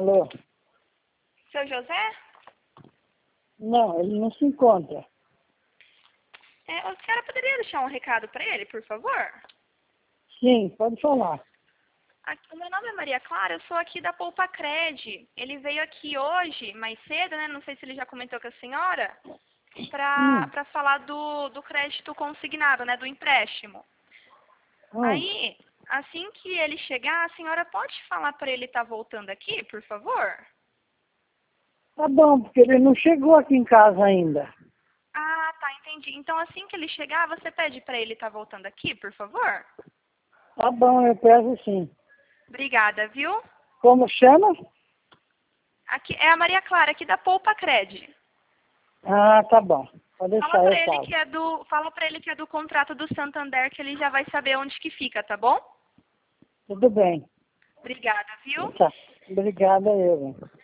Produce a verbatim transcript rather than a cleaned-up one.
Alô? Seu José? Não, ele não se encontra. É, a senhora poderia deixar um recado para ele, por favor? Sim, pode falar. Aqui, o meu nome é Maria Clara, eu sou aqui da Poupa Cred. Ele veio aqui hoje, mais cedo, né? Não sei se ele já comentou com a senhora, para Hum, para falar do, do crédito consignado, né? Do empréstimo. hum. Aí, assim que ele chegar, a senhora pode falar para ele estar voltando aqui, por favor? Tá bom, porque ele não chegou aqui em casa ainda. Ah, tá, entendi. Então, assim que ele chegar, você pede para ele estar voltando aqui, por favor? Tá bom, eu peço sim. Obrigada, viu? Como chama? Aqui é a Maria Clara, aqui da Poupa Cred. Ah, tá bom. Pode Fala deixar, pra eu ele falo. que é do, fala para ele que é do contrato do Santander, que ele já vai saber onde que fica, tá bom? Tudo bem. Obrigada, viu? Tá. Obrigada, eu.